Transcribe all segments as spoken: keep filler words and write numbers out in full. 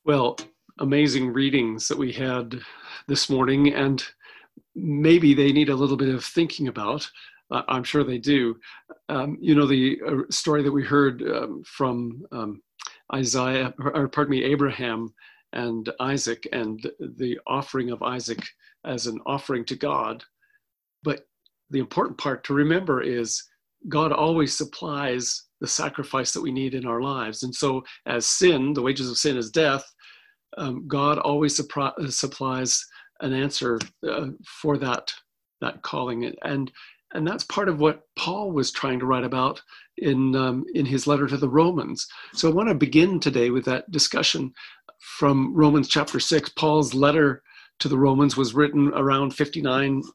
Well, amazing readings that we had this morning, and maybe they need a little bit of thinking about. Uh, I'm sure they do. Um, you know, the uh, story that we heard um, from um, Isaiah, or, or pardon me, Abraham and Isaac, and the offering of Isaac as an offering to God. But the important part to remember is God always supplies the sacrifice that we need in our lives. And so as sin, the wages of sin is death, um, God always supri- supplies an answer uh, for that, that calling. And, and that's part of what Paul was trying to write about in, um, in his letter to the Romans. So I want to begin today with that discussion from Romans chapter six. Paul's letter to the Romans was written around fifty-nine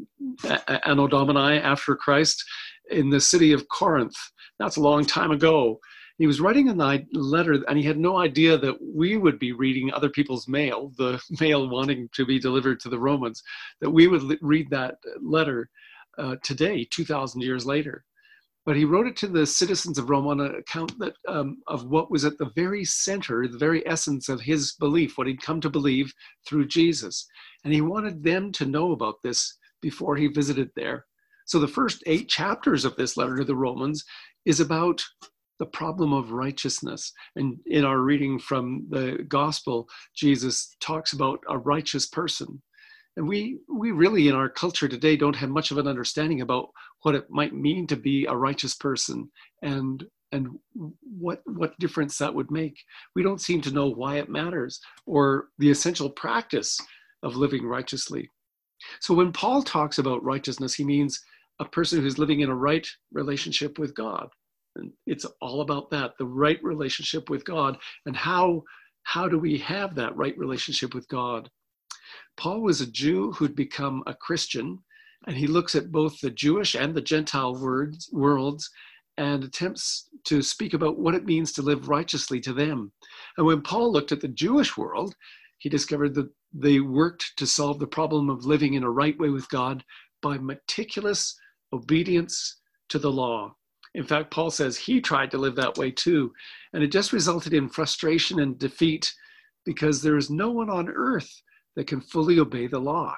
Anno Domini after Christ in the city of Corinth. That's a long time ago. He was writing a letter, and he had no idea that we would be reading other people's mail, the mail wanting to be delivered to the Romans, that we would read that letter uh, today, two thousand years later. But he wrote it to the citizens of Rome on an account that, um, of what was at the very center, the very essence of his belief, what he'd come to believe through Jesus. And he wanted them to know about this before he visited there. So the first eight chapters of this letter to the Romans is about the problem of righteousness. And in our reading from the gospel, Jesus talks about a righteous person. And we we really in our culture today don't have much of an understanding about what it might mean to be a righteous person and and what what difference that would make. We don't seem to know why it matters or the essential practice of living righteously. So when Paul talks about righteousness, he means a person who's living in a right relationship with God. And it's all about that, the right relationship with God. And how, how do we have that right relationship with God? Paul was a Jew who'd become a Christian, and he looks at both the Jewish and the Gentile words, worlds and attempts to speak about what it means to live righteously to them. And when Paul looked at the Jewish world, he discovered that they worked to solve the problem of living in a right way with God by meticulous obedience to the law. In fact, Paul says he tried to live that way too, and it just resulted in frustration and defeat because there is no one on earth that can fully obey the law.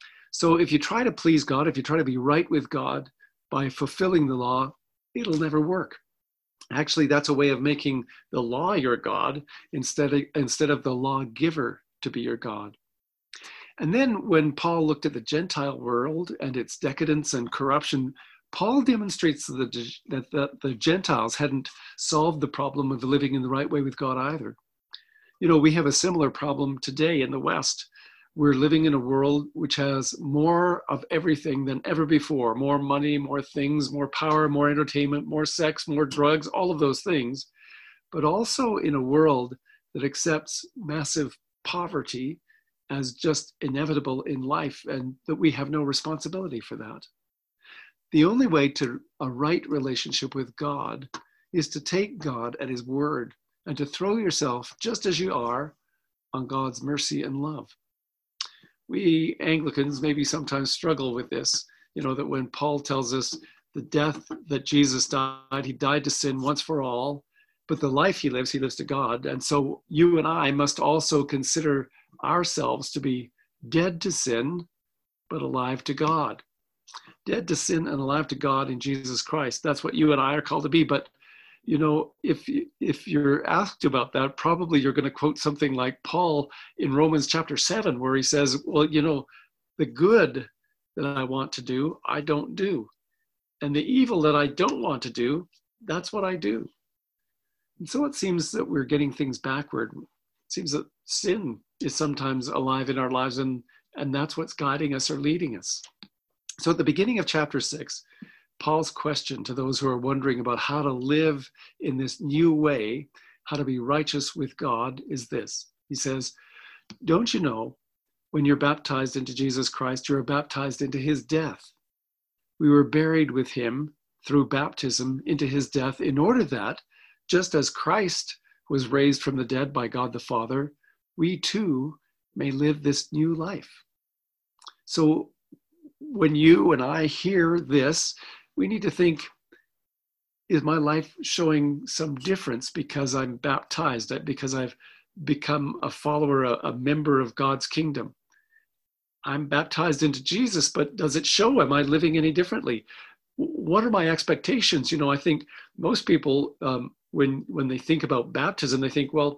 So if you try to please God, if you try to be right with God by fulfilling the law, it'll never work. Actually, that's a way of making the law your God instead of, instead of the lawgiver to be your God. And then when Paul looked at the Gentile world and its decadence and corruption, Paul demonstrates that the, that the Gentiles hadn't solved the problem of living in the right way with God either. You know, we have a similar problem today in the West. We're living in a world which has more of everything than ever before, more money, more things, more power, more entertainment, more sex, more drugs, all of those things, but also in a world that accepts massive poverty as just inevitable in life and that we have no responsibility for that. The only way to a right relationship with God is to take God at his word and to throw yourself just as you are on God's mercy and love. We Anglicans maybe sometimes struggle with this, you know, that when Paul tells us the death that Jesus died, he died to sin once for all, but the life he lives, he lives to God. And so you and I must also consider ourselves to be dead to sin, but alive to God. Dead to sin and alive to God in Jesus Christ. That's what you and I are called to be. But, you know, if, if you're asked about that, probably you're going to quote something like Paul in Romans chapter seven, where he says, well, you know, the good that I want to do, I don't do. And the evil that I don't want to do, that's what I do. And so it seems that we're getting things backward. It seems that sin is sometimes alive in our lives, and, and that's what's guiding us or leading us. So at the beginning of chapter six, Paul's question to those who are wondering about how to live in this new way, how to be righteous with God, is this. He says, don't you know, when you're baptized into Jesus Christ, you're baptized into his death. We were buried with him through baptism into his death, in order that, just as Christ was raised from the dead by God the Father, we too may live this new life. So when you and I hear this, we need to think, is my life showing some difference because I'm baptized, because I've become a follower, a, a member of God's kingdom. I'm baptized into Jesus, but does it show? Am I living any differently? What are my expectations? You know, I think most people, um, when when they think about baptism, they think, well,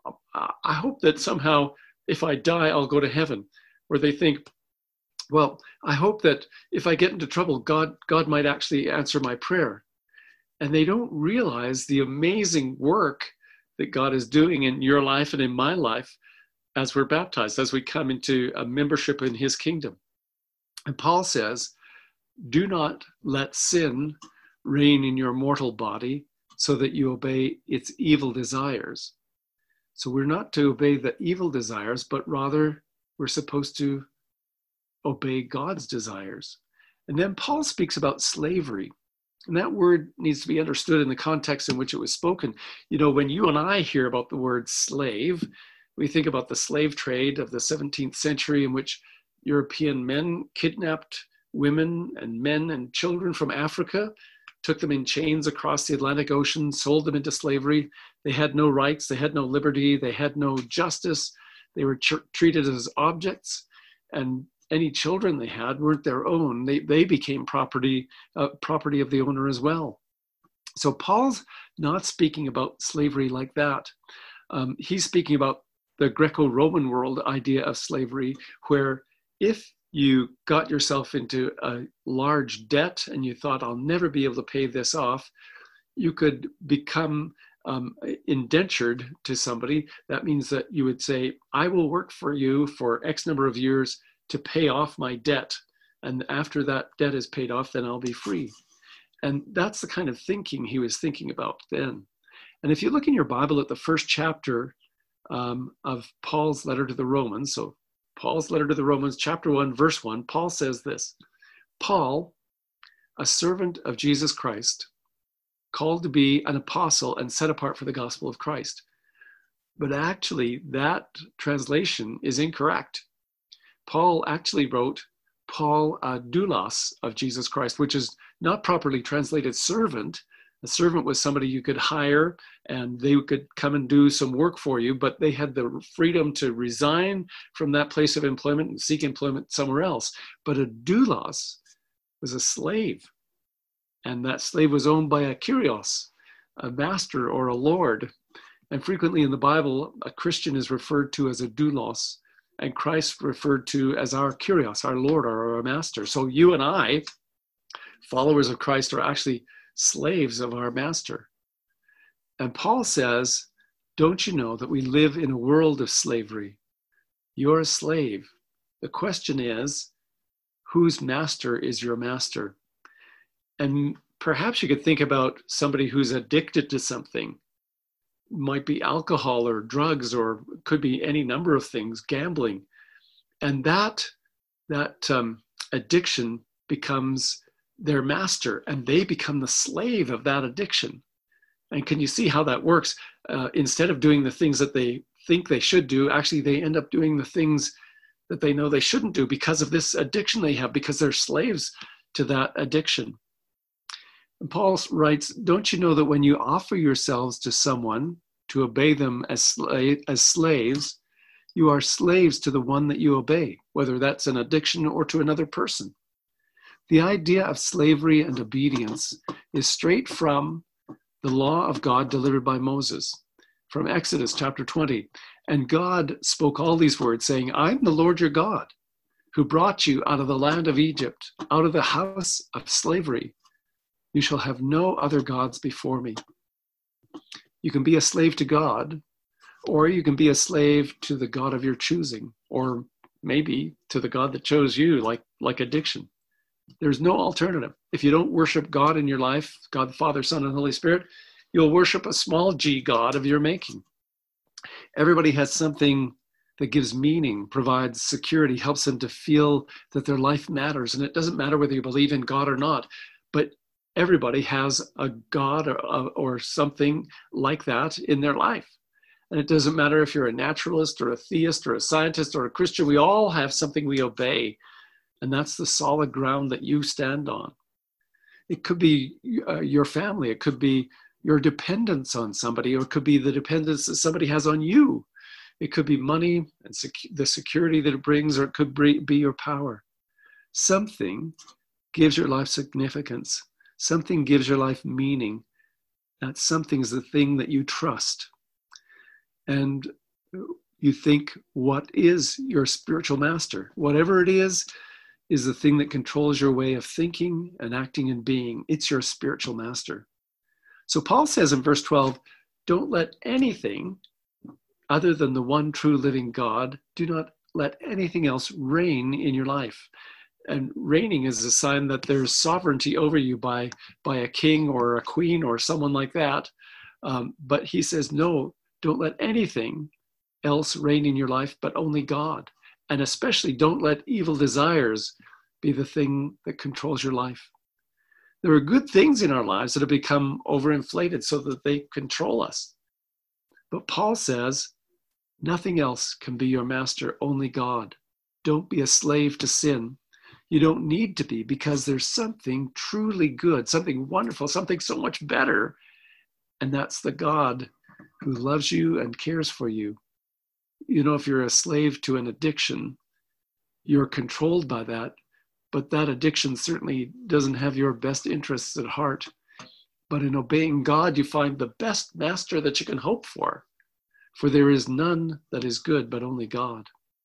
I hope that somehow if I die, I'll go to heaven. Or they think, well, I hope that if I get into trouble, God, God might actually answer my prayer. And they don't realize the amazing work that God is doing in your life and in my life as we're baptized, as we come into a membership in his kingdom. And Paul says, do not let sin reign in your mortal body so that you obey its evil desires. So we're not to obey the evil desires, but rather we're supposed to obey God's desires. And then Paul speaks about slavery. And that word needs to be understood in the context in which it was spoken. You know, when you and I hear about the word slave, we think about the slave trade of the seventeenth century in which European men kidnapped women and men and children from Africa, took them in chains across the Atlantic Ocean, sold them into slavery. They had no rights, they had no liberty, they had no justice. They were tr- treated as objects, and any children they had weren't their own. They, they became property, uh, property of the owner as well. So Paul's not speaking about slavery like that. Um, he's speaking about the Greco-Roman world idea of slavery, where if you got yourself into a large debt and you thought, I'll never be able to pay this off, you could become um, indentured to somebody. That means that you would say, I will work for you for X number of years to pay off my debt. And after that debt is paid off, then I'll be free. And that's the kind of thinking he was thinking about then. And if you look in your Bible at the first chapter um, of Paul's letter to the Romans, so Paul's letter to the Romans, chapter one, verse one, Paul says this, Paul, a servant of Jesus Christ, called to be an apostle and set apart for the gospel of Christ. But actually, that translation is incorrect. Paul actually wrote, Paul, a doulos of Jesus Christ, which is not properly translated servant. A servant was somebody you could hire and they could come and do some work for you, but they had the freedom to resign from that place of employment and seek employment somewhere else. But a doulos was a slave, and that slave was owned by a kyrios, a master or a lord. And frequently in the Bible, a Christian is referred to as a doulos, and Christ referred to as our kyrios, our Lord or our master. So you and I, followers of Christ, are actually slaves of our master. And Paul says, don't you know that we live in a world of slavery? You're a slave. The question is, whose master is your master? And perhaps you could think about somebody who's addicted to something. Might be alcohol or drugs, or could be any number of things, gambling. And that, that um, addiction becomes their master, and they become the slave of that addiction. And can you see how that works? Uh, instead of doing the things that they think they should do, actually they end up doing the things that they know they shouldn't do because of this addiction they have, because they're slaves to that addiction. And Paul writes, don't you know that when you offer yourselves to someone to obey them as, sla- as slaves, you are slaves to the one that you obey, whether that's an addiction or to another person. The idea of slavery and obedience is straight from the law of God delivered by Moses, from Exodus chapter twenty. And God spoke all these words, saying, I'm the Lord your God, who brought you out of the land of Egypt, out of the house of slavery. You shall have no other gods before me. You can be a slave to God, or you can be a slave to the God of your choosing, or maybe to the God that chose you, like, like addiction. There's no alternative. If you don't worship God in your life, God the Father, Son, and Holy Spirit, you'll worship a small g God of your making. Everybody has something that gives meaning, provides security, helps them to feel that their life matters. And it doesn't matter whether you believe in God or not, but everybody has a God or, or something like that in their life. And it doesn't matter if you're a naturalist or a theist or a scientist or a Christian, we all have something we obey. And that's the solid ground that you stand on. It could be uh, your family. It could be your dependence on somebody, or it could be the dependence that somebody has on you. It could be money and sec- the security that it brings, or it could be your power. Something gives your life significance. Something gives your life meaning. That something is the thing that you trust. And you think, what is your spiritual master? Whatever it is, is the thing that controls your way of thinking and acting and being. It's your spiritual master. So Paul says in verse twelve, don't let anything other than the one true living God, do not let anything else reign in your life. And reigning is a sign that there's sovereignty over you by, by a king or a queen or someone like that. Um, but he says, no, don't let anything else reign in your life, but only God. And especially don't let evil desires be the thing that controls your life. There are good things in our lives that have become overinflated so that they control us. But Paul says, nothing else can be your master, only God. Don't be a slave to sin. You don't need to be, because there's something truly good, something wonderful, something so much better. And that's the God who loves you and cares for you. You know, if you're a slave to an addiction, you're controlled by that, but that addiction certainly doesn't have your best interests at heart. But in obeying God, you find the best master that you can hope for. For there is none that is good, but only God.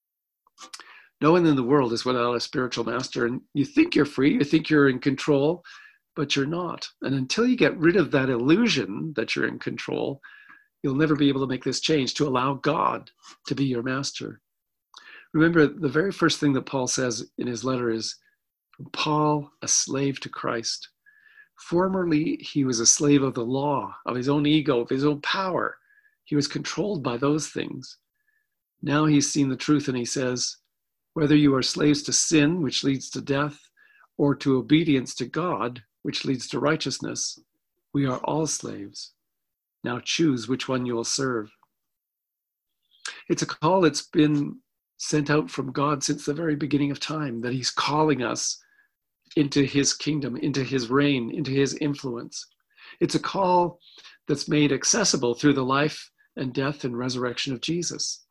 No one in the world is without a spiritual master. And you think you're free, you think you're in control, but you're not. And until you get rid of that illusion that you're in control, you'll never be able to make this change to allow God to be your master. Remember, the very first thing that Paul says in his letter is, from Paul, a slave to Christ. Formerly, he was a slave of the law, of his own ego, of his own power. He was controlled by those things. Now he's seen the truth and he says, whether you are slaves to sin, which leads to death, or to obedience to God, which leads to righteousness, we are all slaves. Now choose which one you will serve. It's a call that's been sent out from God since the very beginning of time, that he's calling us into his kingdom, into his reign, into his influence. It's a call that's made accessible through the life and death and resurrection of Jesus.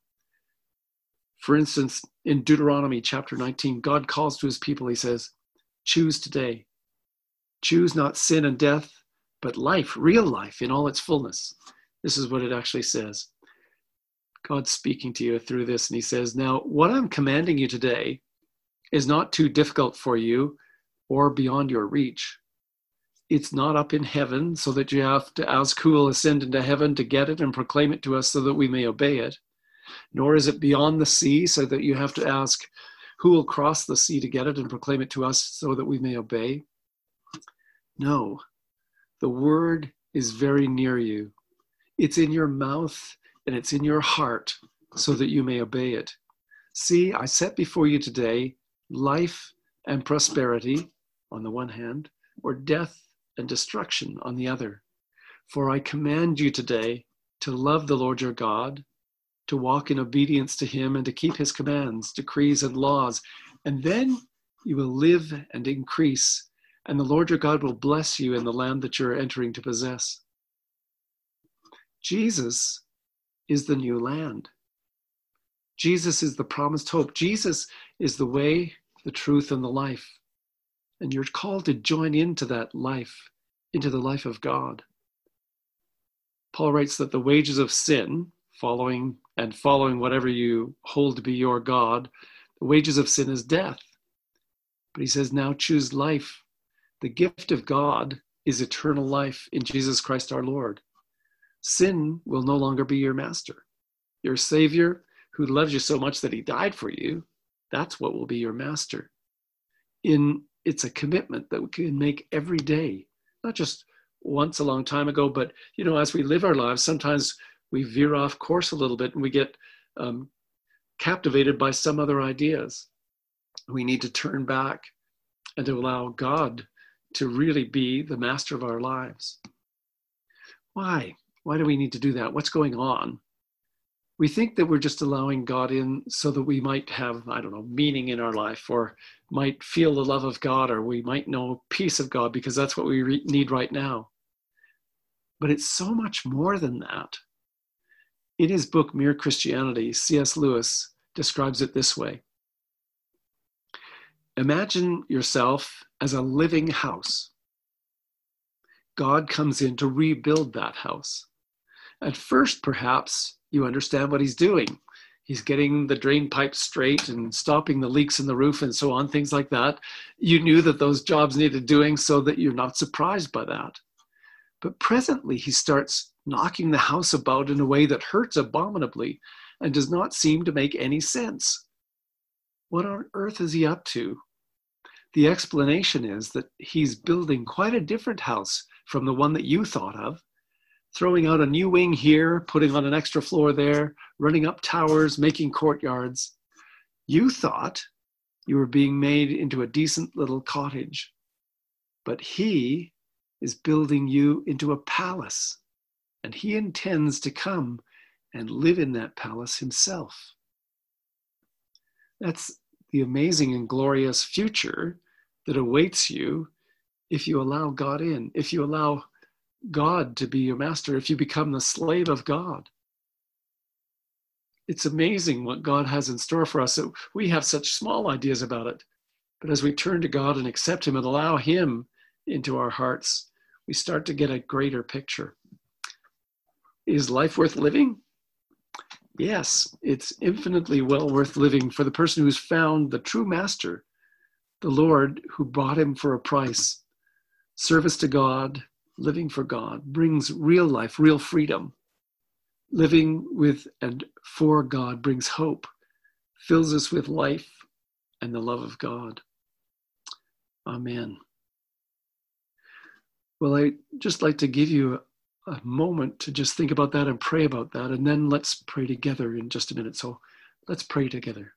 For instance, in Deuteronomy chapter nineteen, God calls to his people, he says, choose today. Choose not sin and death, but life, real life in all its fullness. This is what it actually says. God's speaking to you through this, and he says, now what I'm commanding you today is not too difficult for you or beyond your reach. It's not up in heaven so that you have to ask who will ascend into heaven to get it and proclaim it to us so that we may obey it. Nor is it beyond the sea so that you have to ask who will cross the sea to get it and proclaim it to us so that we may obey. No, the word is very near you. It's in your mouth and it's in your heart so that you may obey it. See, I set before you today life and prosperity on the one hand, or death and destruction on the other. For I command you today to love the Lord your God, to walk in obedience to him and to keep his commands, decrees, and laws. And then you will live and increase, and the Lord your God will bless you in the land that you're entering to possess. Jesus is the new land. Jesus is the promised hope. Jesus is the way, the truth, and the life. And you're called to join into that life, into the life of God. Paul writes that the wages of sin, following and following whatever you hold to be your God, the wages of sin is death. But he says, now choose life. The gift of God is eternal life in Jesus Christ our Lord. Sin will no longer be your master. Your Savior, who loves you so much that he died for you, that's what will be your master. In It's a commitment that we can make every day, not just once a long time ago, but, you know, as we live our lives, sometimes we veer off course a little bit and we get um, captivated by some other ideas. We need to turn back and to allow God to really be the master of our lives. Why? Why do we need to do that? What's going on? We think that we're just allowing God in so that we might have, I don't know, meaning in our life, or might feel the love of God, or we might know peace of God because that's what we re- need right now. But it's so much more than that. In his book, Mere Christianity, C S Lewis describes it this way. Imagine yourself as a living house. God comes in to rebuild that house. At first, perhaps, you understand what he's doing. He's getting the drain pipes straight and stopping the leaks in the roof and so on, things like that. You knew that those jobs needed doing, so that you're not surprised by that. But presently, he starts knocking the house about in a way that hurts abominably and does not seem to make any sense. What on earth is he up to? The explanation is that he's building quite a different house from the one that you thought of, throwing out a new wing here, putting on an extra floor there, running up towers, making courtyards. You thought you were being made into a decent little cottage, but he is building you into a palace, and he intends to come and live in that palace himself. That's the amazing and glorious future that awaits you if you allow God in, if you allow God to be your master, if you become the slave of God. It's amazing what God has in store for us. So we have such small ideas about it. But as we turn to God and accept him and allow him into our hearts, we start to get a greater picture. Is life worth living? Yes, it's infinitely well worth living for the person who's found the true master, the Lord who bought him for a price. Service to God, living for God, brings real life, real freedom. Living with and for God brings hope, fills us with life and the love of God. Amen. Well, I'd just like to give you a moment to just think about that and pray about that, and then let's pray together in just a minute. So let's pray together.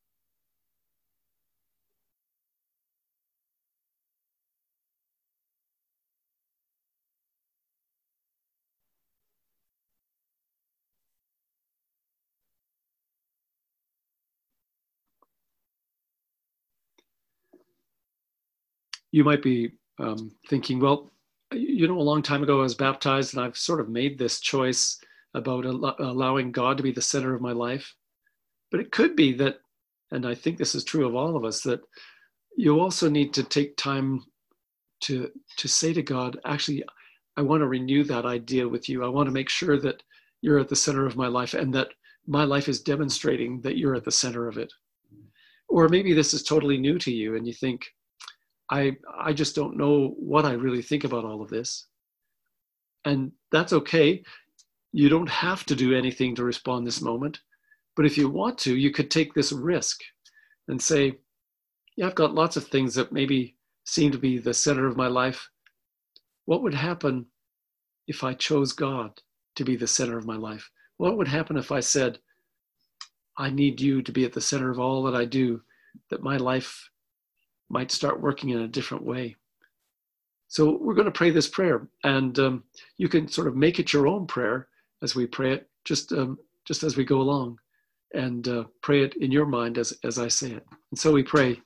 You might be um, thinking, well, you know, a long time ago I was baptized and I've sort of made this choice about al- allowing God to be the center of my life. But it could be that, and I think this is true of all of us, that you also need to take time to, to say to God, actually, I want to renew that idea with you. I want to make sure that you're at the center of my life and that my life is demonstrating that you're at the center of it. Or maybe this is totally new to you and you think, I, I just don't know what I really think about all of this. And that's okay. You don't have to do anything to respond this moment. But if you want to, you could take this risk and say, yeah, I've got lots of things that maybe seem to be the center of my life. What would happen if I chose God to be the center of my life? What would happen if I said, I need you to be at the center of all that I do, that my life might start working in a different way? So we're going to pray this prayer, and um, you can sort of make it your own prayer as we pray it, just um, just as we go along, and uh, pray it in your mind as, as I say it. And so we pray,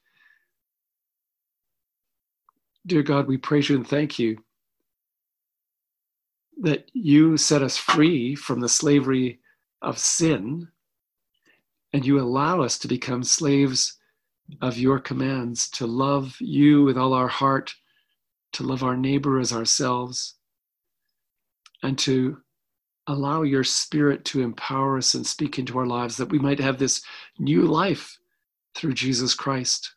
dear God, we praise you and thank you that you set us free from the slavery of sin, and you allow us to become slaves of your commands, to love you with all our heart, to love our neighbor as ourselves, and to allow your Spirit to empower us and speak into our lives, that we might have this new life through Jesus Christ.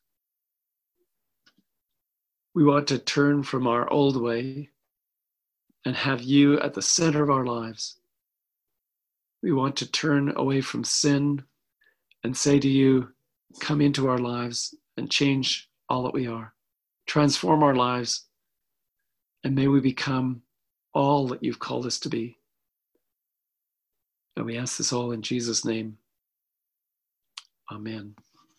We want to turn from our old way and have you at the center of our lives. We want to turn away from sin and say to you, come into our lives and change all that we are. Transform our lives, and may we become all that you've called us to be. And we ask this all in Jesus' name. Amen.